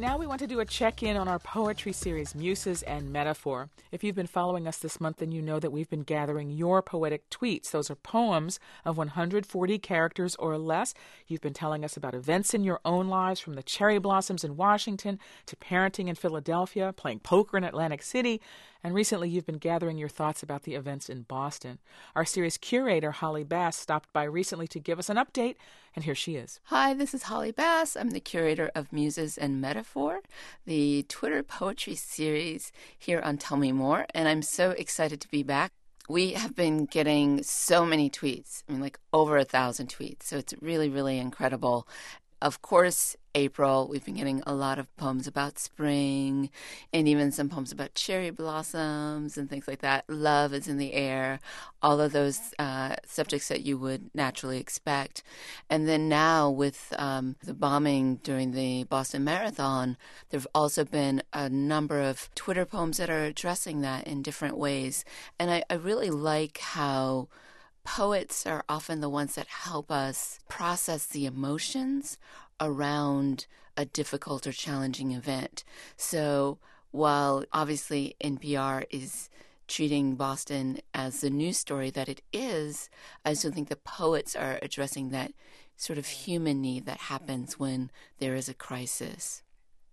now we want to do a check-in on our poetry series, Muses and Metaphor. If you've been following us this month, then you know that we've been gathering your poetic tweets. Those are poems of 140 characters or less. You've been telling us about events in your own lives, from the cherry blossoms in Washington to parenting in Philadelphia, playing poker in Atlantic City, and recently you've been gathering your thoughts about the events in Boston. Our series curator, Holly Bass, stopped by recently to give us an update, and here she is. Hi, this is Holly Bass. I'm the curator of Muses and Metaphor, the Twitter poetry series here on Tell Me More, and I'm so excited to be back. We have been getting so many tweets, like over 1,000 tweets, so it's really, really incredible. Of course, April, we've been getting a lot of poems about spring and even some poems about cherry blossoms and things like that. Love is in the air, all of those subjects that you would naturally expect. And then now with the bombing during the Boston Marathon, there have also been a number of Twitter poems that are addressing that in different ways. And I really like how poets are often the ones that help us process the emotions around a difficult or challenging event. So while obviously NPR is treating Boston as the news story that it is, I also think the poets are addressing that sort of human need that happens when there is a crisis.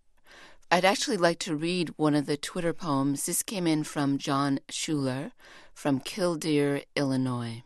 I'd actually like to read one of the Twitter poems. This came in from John Schuler from Killdeer, Illinois.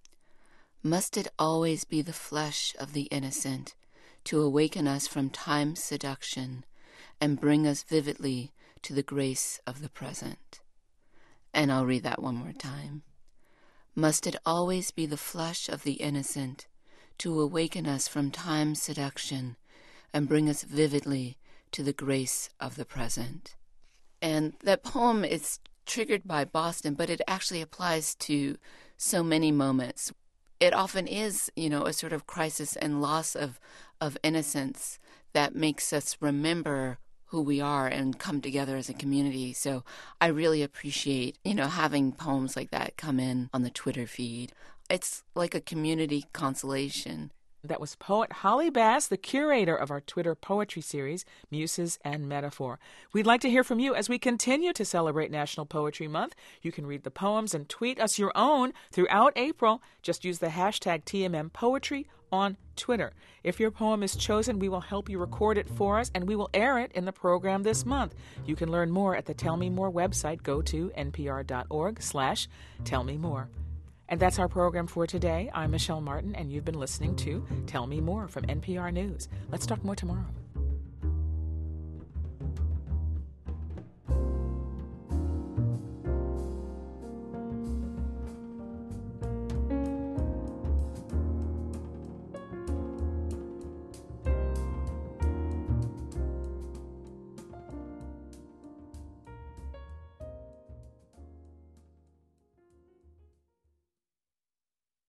Must it always be the flesh of the innocent to awaken us from time's seduction and bring us vividly to the grace of the present? And I'll read that one more time. Must it always be the flesh of the innocent to awaken us from time's seduction and bring us vividly to the grace of the present? And that poem is triggered by Boston, but it actually applies to so many moments. It often is, a sort of crisis and loss of innocence that makes us remember who we are and come together as a community. So I really appreciate, having poems like that come in on the Twitter feed. It's like a community consolation. That was poet Holly Bass, the curator of our Twitter poetry series, Muses and Metaphor. We'd like to hear from you as we continue to celebrate National Poetry Month. You can read the poems and tweet us your own throughout April. Just use the hashtag TMMPoetry on Twitter. If your poem is chosen, we will help you record it for us, and we will air it in the program this month. You can learn more at the Tell Me More website. Go to npr.org/tellmemore. And that's our program for today. I'm Michelle Martin, and you've been listening to Tell Me More from NPR News. Let's talk more tomorrow.